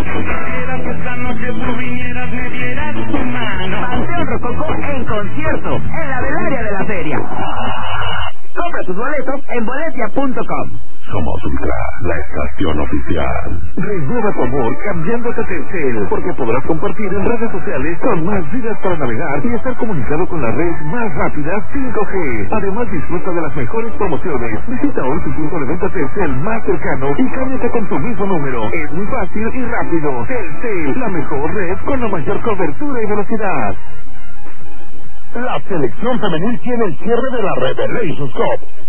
Quisiera que esta noche tú vinieras, me dieras tu mano. Panteón Rococó en concierto, en la Belaria de la Feria. Compra tus boletos en boletia.com. Somos Ultra, la estación oficial. Renueva tu amor cambiándote a Telcel, porque podrás compartir en redes sociales con más vidas para navegar y estar comunicado con la red más rápida 5G. Además, disfruta de las mejores promociones. Visita hoy tu punto de venta Telcel más cercano y cámbiate con tu mismo número. Es muy fácil y rápido. Telcel, la mejor red con la mayor cobertura y velocidad. La selección femenil tiene el cierre de la Revelations Cup.